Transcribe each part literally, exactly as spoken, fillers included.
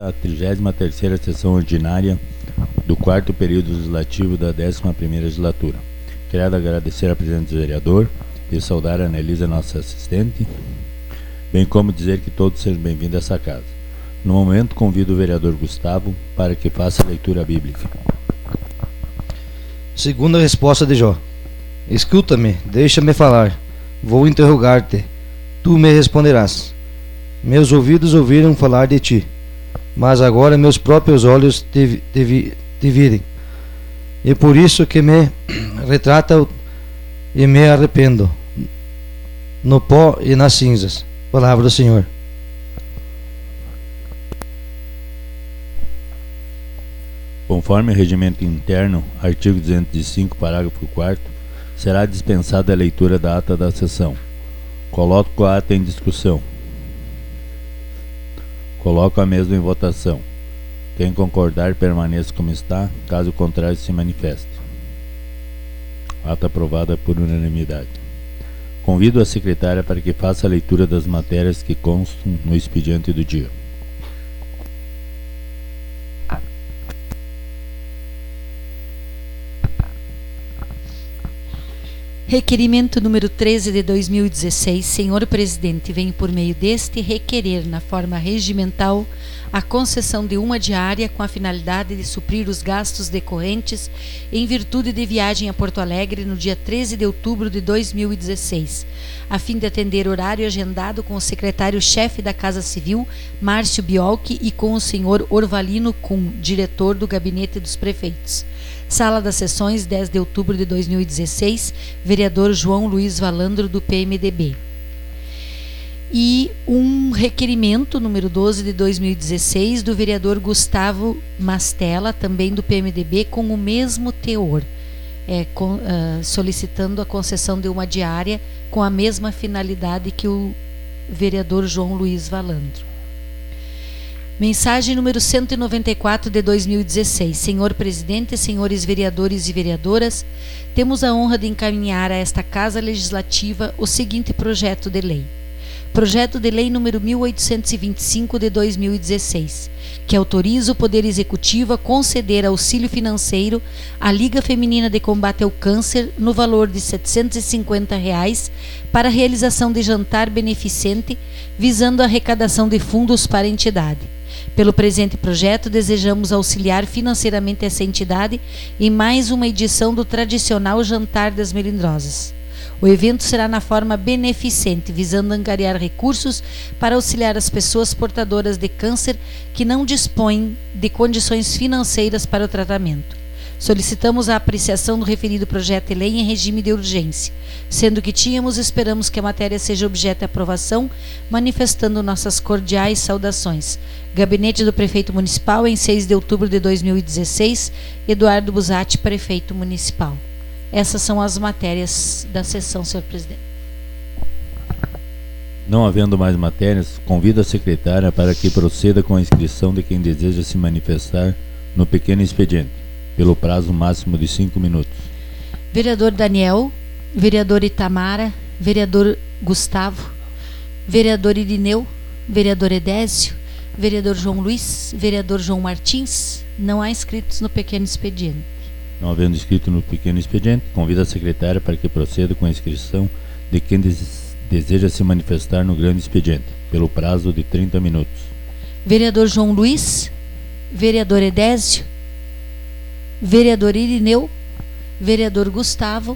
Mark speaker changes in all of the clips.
Speaker 1: A trigésima terceira sessão ordinária do quarto período legislativo da décima primeira legislatura. Quero agradecer a presença do vereador e saudar a Anelisa, nossa assistente, bem como dizer que todos sejam bem-vindos a essa casa. No momento, convido o vereador Gustavo para que faça a leitura bíblica.
Speaker 2: Segunda resposta de Jó: escuta-me, deixa-me falar, vou interrogar-te, tu me responderás. Meus ouvidos ouviram falar de ti, mas agora meus próprios olhos te, te, te virem. E por isso que me retrata e me arrependo, no pó e nas cinzas. Palavra do Senhor.
Speaker 1: Conforme o regimento interno, artigo duzentos e cinco, parágrafo quarto, será dispensada a leitura da ata da sessão. Coloco a ata em discussão. Coloco a mesma em votação. Quem concordar, permaneça como está, caso contrário, se manifeste. Ata aprovada por unanimidade. Convido a secretária para que faça a leitura das matérias que constam no expediente do dia.
Speaker 3: Requerimento número treze de dois mil e dezesseis, senhor presidente, venho por meio deste requerer, na forma regimental, a concessão de uma diária com a finalidade de suprir os gastos decorrentes em virtude de viagem a Porto Alegre no dia treze de outubro de dois mil e dezesseis, a fim de atender horário agendado com o secretário-chefe da Casa Civil, Márcio Biolchi, e com o senhor Orvalino Kuhn, diretor do Gabinete dos Prefeitos. Sala das Sessões, dez de outubro de dois mil e dezesseis, vereador João Luiz Valandro, do P M D B. E um requerimento, número doze de dois mil e dezesseis, do vereador Gustavo Mastella, também do P M D B, com o mesmo teor, é, com, uh, solicitando a concessão de uma diária com a mesma finalidade que o vereador João Luiz Valandro. Mensagem número cento e noventa e quatro de dois mil e dezesseis. Senhor presidente, senhores vereadores e vereadoras, temos a honra de encaminhar a esta Casa Legislativa o seguinte projeto de lei. Projeto de lei número mil oitocentos e vinte e cinco de dois mil e dezesseis, que autoriza o Poder Executivo a conceder auxílio financeiro à Liga Feminina de Combate ao Câncer no valor de setecentos e cinquenta reais para a realização de jantar beneficente visando a arrecadação de fundos para a entidade. Pelo presente projeto, desejamos auxiliar financeiramente essa entidade em mais uma edição do tradicional Jantar das Melindrosas. O evento será na forma beneficente, visando angariar recursos para auxiliar as pessoas portadoras de câncer que não dispõem de condições financeiras para o tratamento. Solicitamos a apreciação do referido projeto de lei em regime de urgência, sendo que tínhamos e esperamos que a matéria seja objeto de aprovação, manifestando nossas cordiais saudações. Gabinete do Prefeito Municipal, em seis de outubro de dois mil e dezesseis, Eduardo Busatti, Prefeito Municipal. Essas são as matérias da sessão, senhor presidente.
Speaker 1: Não havendo mais matérias, convido a secretária para que proceda com a inscrição de quem deseja se manifestar no pequeno expediente, pelo prazo máximo de cinco minutos.
Speaker 3: Vereador Daniel, vereador Itamara, vereador Gustavo, vereador Irineu, vereador Edésio, vereador João Luiz, vereador João Martins. Não há inscritos no pequeno expediente.
Speaker 1: Não havendo inscrito no pequeno expediente, convido a secretária para que proceda com a inscrição de quem des deseja se manifestar no grande expediente, pelo prazo de trinta minutos.
Speaker 3: Vereador João Luiz, vereador Edésio, vereador Irineu, vereador Gustavo,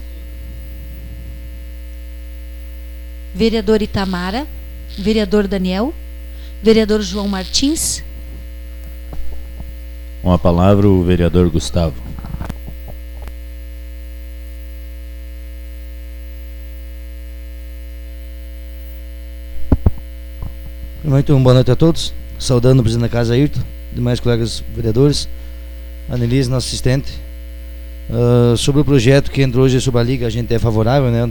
Speaker 3: vereador Itamara, vereador Daniel, vereador João Martins.
Speaker 1: Com a palavra o vereador Gustavo.
Speaker 2: Muito boa noite a todos, saudando o presidente da casa Ayrton, demais colegas vereadores, Anelise, nosso assistente. Uh, sobre o projeto que entrou hoje sobre a Liga, a gente é favorável, né?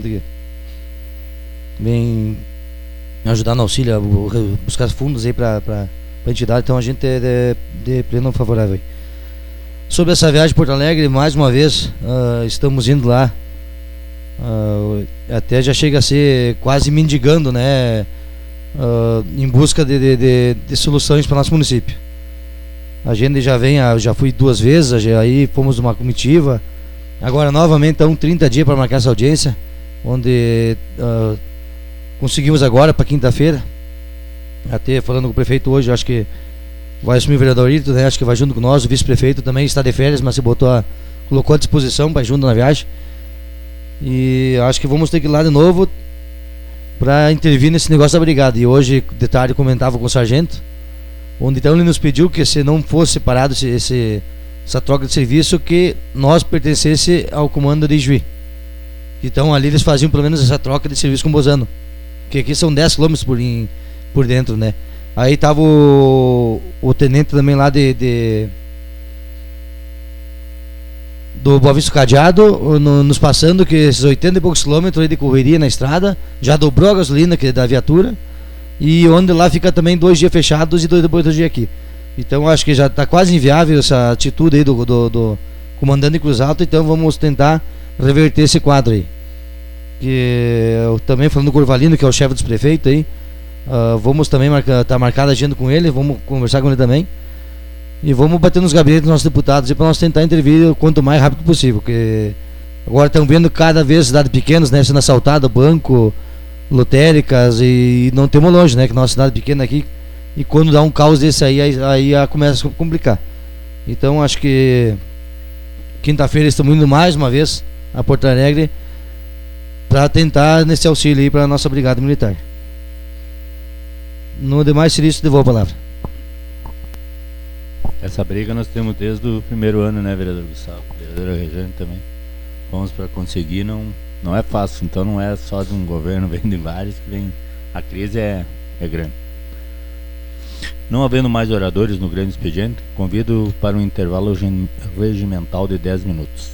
Speaker 2: Vem ajudar no auxílio, a buscar fundos aí para a entidade, então a gente é de, de pleno favorável. Sobre essa viagem a Porto Alegre, mais uma vez, uh, estamos indo lá, uh, até já chega a ser quase mendigando, né? Uh, em busca de, de, de, de soluções para o nosso município. A gente já vem, já fui duas vezes, já, aí fomos uma comitiva. Agora novamente estão trinta dias para marcar essa audiência, onde uh, conseguimos agora para quinta-feira. Até falando com o prefeito hoje, acho que vai assumir o vereador Ito, né? Acho que vai junto com nós, o vice-prefeito também está de férias, mas se botou a, colocou à disposição para ir junto na viagem. E acho que vamos ter que ir lá de novo para intervir nesse negócio da brigada. E hoje, de tarde, comentava com o sargento, onde então ele nos pediu que se não fosse separado esse, esse, essa troca de serviço, que nós pertencesse ao comando de Juí. Então ali eles faziam pelo menos essa troca de serviço com o Bozano, que aqui são dez quilômetros por, em, por dentro, né? Aí tava o, o tenente também lá de, de do Boa Vista Cadeado no, nos passando que esses oitenta e poucos quilômetros aí de correria na estrada, já dobrou a gasolina que é da viatura, e onde lá fica também dois dias fechados e dois depois do dia aqui. Então acho que já está quase inviável essa atitude aí do, do, do comandante Cruz Alta. Então vamos tentar reverter esse quadro aí. Que eu também falando com o Corvalino, que é o chefe dos prefeitos aí, uh, vamos também marcar, tá marcada a agenda com ele, vamos conversar com ele também. E vamos bater nos gabinetes dos nossos deputados para nós tentar intervir o quanto mais rápido possível. Porque agora estão vendo cada vez cidades pequenas, né, sendo assaltado, banco, lotéricas, e não temos longe, né, que nossa cidade pequena aqui. E quando dá um caos desse aí, aí, aí, aí começa a complicar. Então acho que quinta-feira estamos indo mais uma vez a Porto Alegre para tentar nesse auxílio aí para a nossa brigada militar. No demais, Cirício, devolvo a palavra.
Speaker 1: Essa briga nós temos desde o primeiro ano, né, vereador Gustavo? Vereadora Rejane também. Vamos para conseguir, não, não é fácil. Então não é só de um governo, vem de vários que vem. A crise é, é grande. Não havendo mais oradores no grande expediente, convido para um intervalo regimental de dez minutos.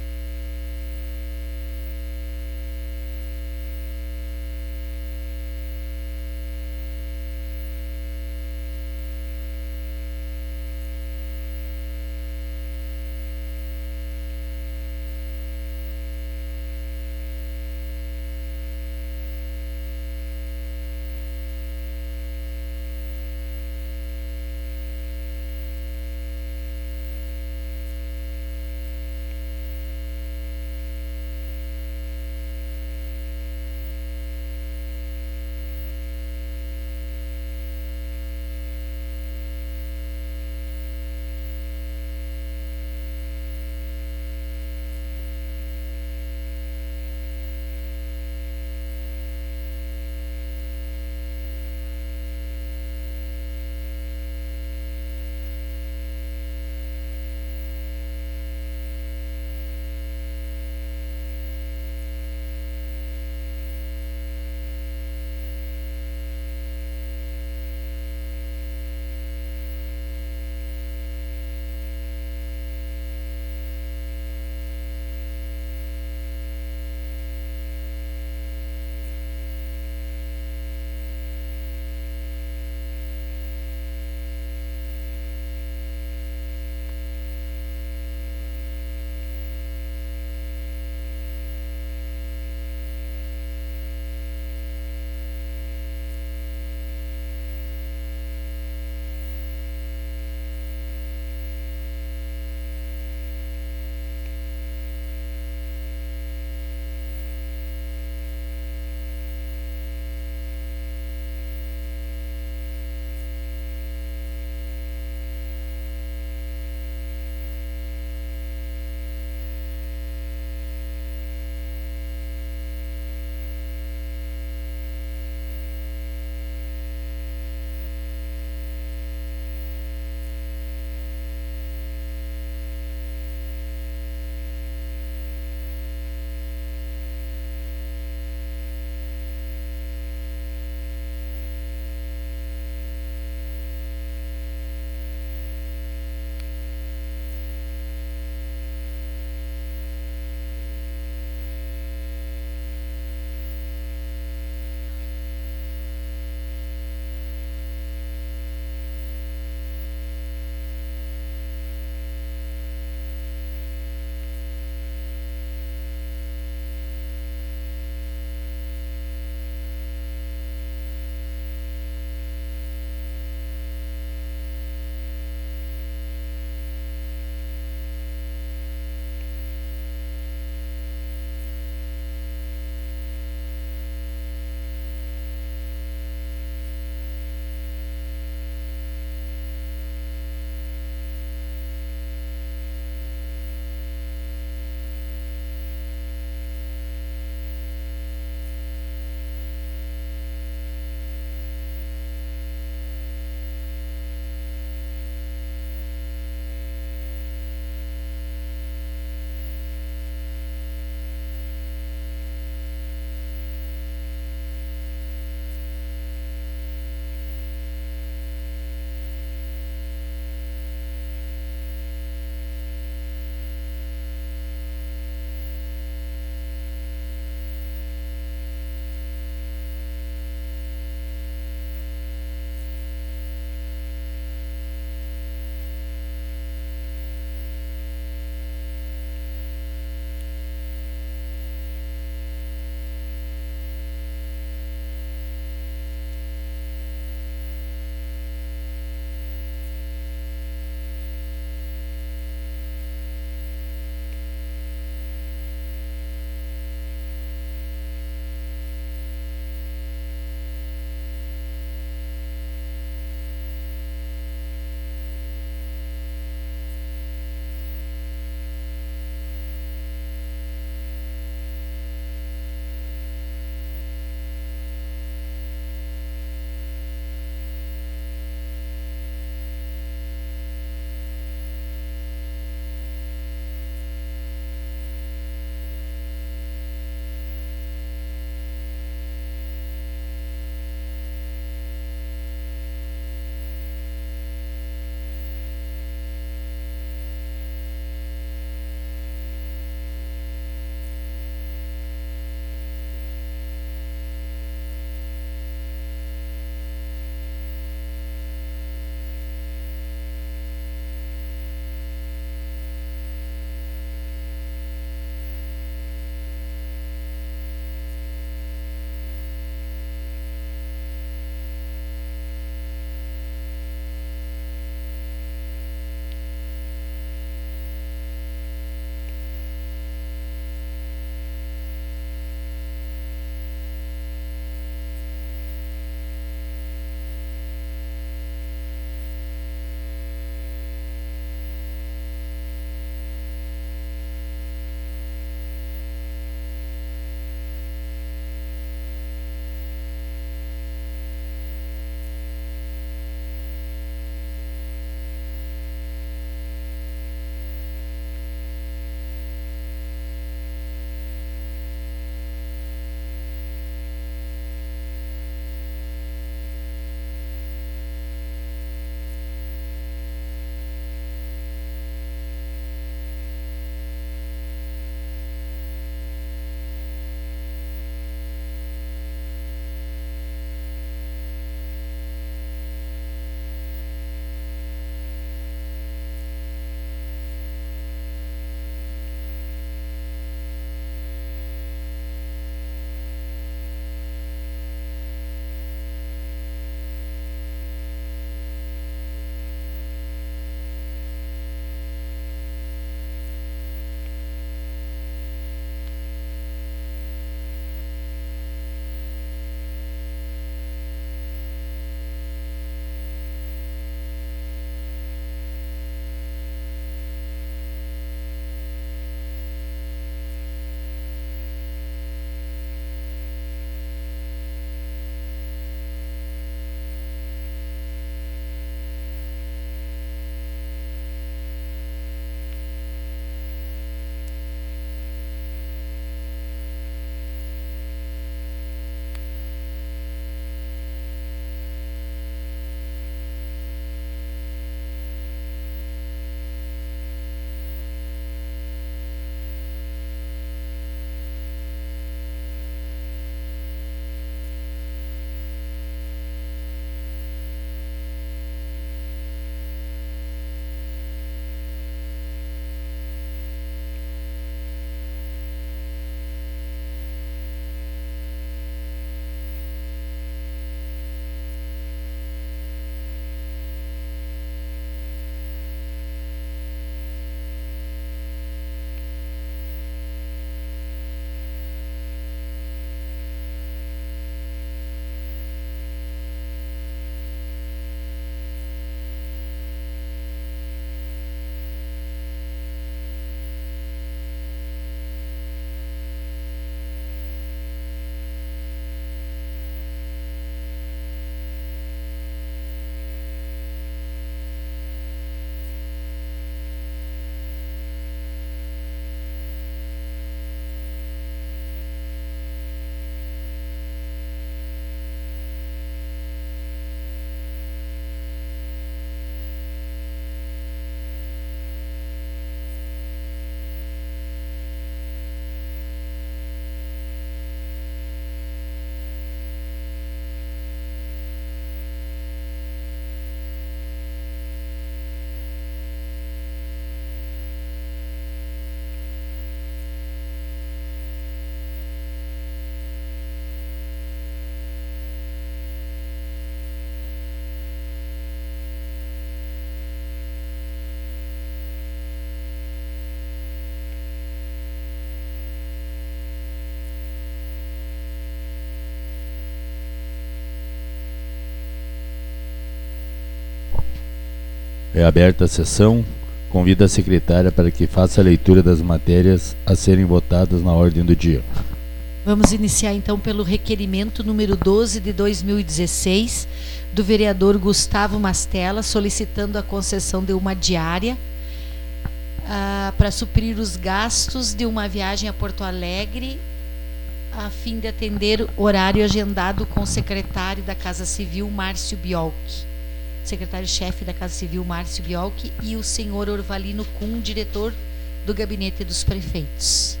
Speaker 1: É aberta a sessão. Convido a secretária para que faça a leitura das matérias a serem votadas na ordem do dia.
Speaker 3: Vamos iniciar então pelo requerimento número doze de dois mil e dezesseis do vereador Gustavo Mastella, solicitando a concessão de uma diária ah, para suprir os gastos de uma viagem a Porto Alegre, a fim de atender horário agendado com o secretário da Casa Civil, Márcio Biolk. Secretário-chefe da Casa Civil, Márcio Biolk, e o senhor Orvalino Kuhn, diretor do Gabinete dos Prefeitos.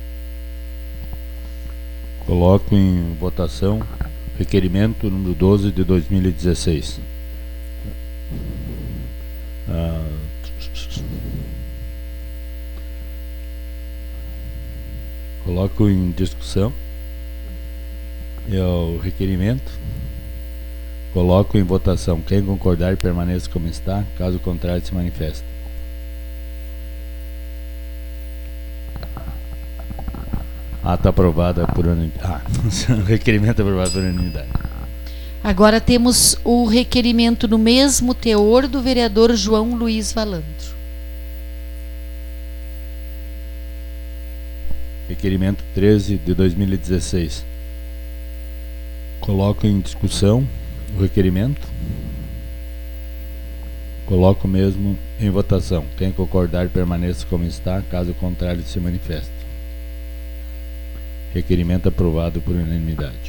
Speaker 1: Coloco em votação requerimento número doze de dois mil e dezesseis. Ah, coloco em discussão. É o requerimento. Coloco em votação. Quem concordar, permaneça como está. Caso contrário, se manifeste. Ata aprovada por unanimidade. Ah, requerimento aprovado por unanimidade.
Speaker 3: Agora temos o requerimento no mesmo teor do vereador João Luiz Valandro.
Speaker 1: Requerimento treze de dois mil e dezesseis. Coloco em discussão o requerimento. Coloco mesmo em votação. Quem concordar, permaneça como está. Caso contrário, se manifeste. Requerimento aprovado por unanimidade.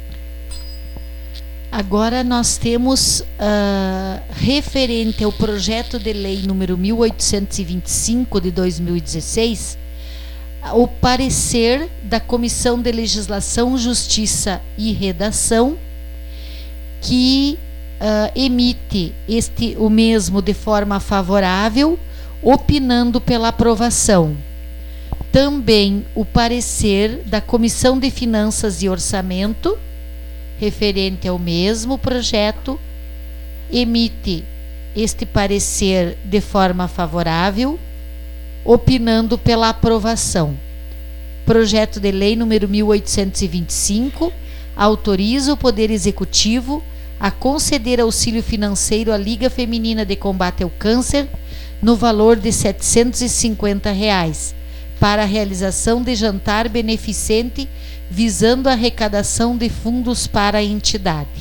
Speaker 3: Agora nós temos, uh, referente ao projeto de lei número mil oitocentos e vinte e cinco de dois mil e dezesseis, o parecer da Comissão de Legislação, Justiça e Redação, que uh, emite este, o mesmo de forma favorável, opinando pela aprovação. Também o parecer da Comissão de Finanças e Orçamento, referente ao mesmo projeto, emite este parecer de forma favorável, opinando pela aprovação. Projeto de lei número mil oitocentos e vinte e cinco autoriza o Poder Executivo a conceder auxílio financeiro à Liga Feminina de Combate ao Câncer no valor de setecentos e cinquenta reais para a realização de jantar beneficente visando a arrecadação de fundos para a entidade.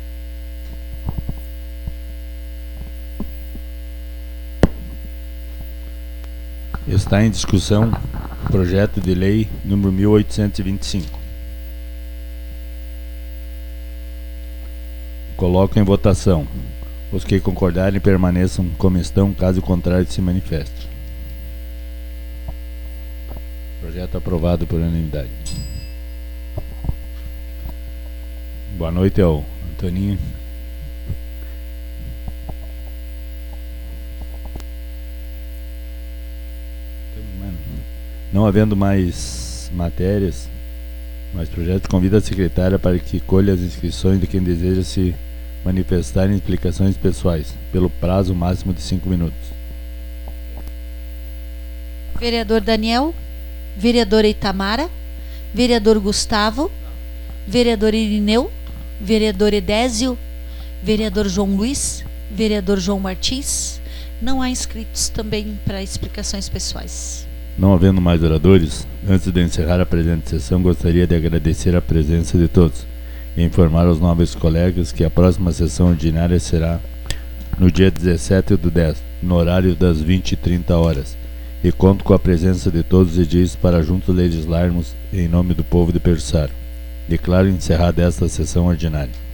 Speaker 1: Está em discussão o projeto de lei número mil oitocentos e vinte e cinco. Coloco em votação. Os que concordarem permaneçam como estão, caso contrário se manifeste. Projeto aprovado por unanimidade. Boa noite ao Antoninho. Não havendo mais matérias, mais projetos, convido a secretária para que colha as inscrições de quem deseja se manifestar em explicações pessoais, pelo prazo máximo de cinco minutos.
Speaker 3: Vereador Daniel, vereadora Itamara, vereador Gustavo, vereador Irineu, vereador Edésio, vereador João Luiz, vereador João Martins. Não há inscritos também para explicações pessoais.
Speaker 1: Não havendo mais oradores, antes de encerrar a presente sessão, gostaria de agradecer a presença de todos e informar aos nobres colegas que a próxima sessão ordinária será no dia dezessete do dez, no horário das vinte e trinta horas, e conto com a presença de todos os edis para juntos legislarmos em nome do povo de Peruçara. Declaro encerrada esta sessão ordinária.